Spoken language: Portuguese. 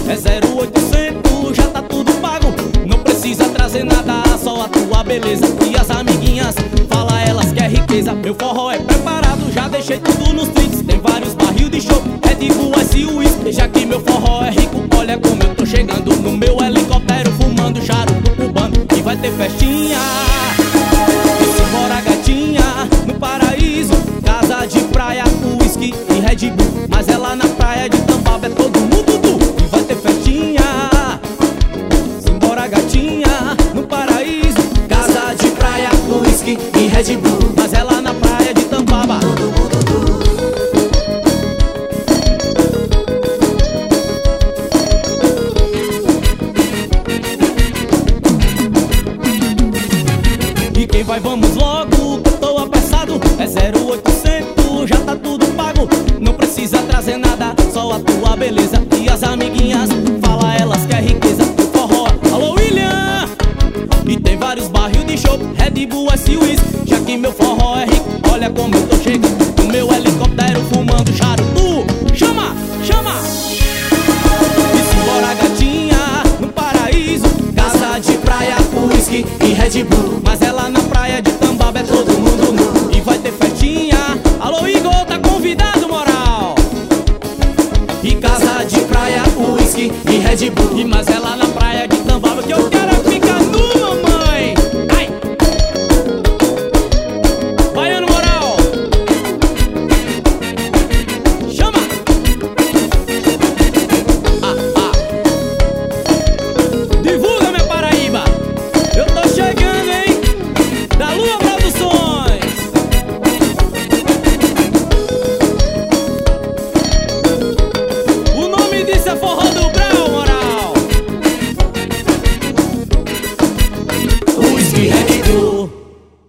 É 0800, já tá tudo pago. Não precisa trazer nada, só a tua beleza. E as amiguinhas, fala elas que é riqueza. Meu forró é preparado, já deixei tudo nos trinks. Tem vários barril de show, Red Bull, S Whisky. Já que meu forró é rico, olha como eu tô chegando no meu helicóptero, fumando charuto cubano. E vai ter festinha, e simbora gatinha, no paraíso, casa de praia, whisky e Red Bull. Mas é lá na praia de Tambaba, é todo mundo do. E vai ter festinha, simbora gatinha, no paraíso, casa de praia, whisky e Red Bull. Mas é lá na praia de Tambaba, todo mundo do. E quem vai, vamos logo, que eu tô apressado. É 0800, já tá tudo pago. Não precisa trazer nada, só a tua beleza. E as amiguinhas, fala elas que é riqueza. O forró, alô William. E tem vários barril de show, Red Bull, S Whisky. Já que meu forró é rico, olha como eu tô chegando no meu helicóptero, fumando charuto. Chama, chama. E simbora gatinha, no paraíso, casa de praia, whisky e Red Bull. Mas é lá na praia de Tambaba, é todo mundo nu. E vai ter festinha, alô Igor, tá convidado, moral. E casa de praia, whisky e Red Bull. E mas é lá na praia de Tambaba que eu quero ficar nu, mamãe. Ai, baiano, moral. Chama. Divulga, minha Paraíba. Eu tô chegando, hein? Da Lua Produções. O nome disso é forró.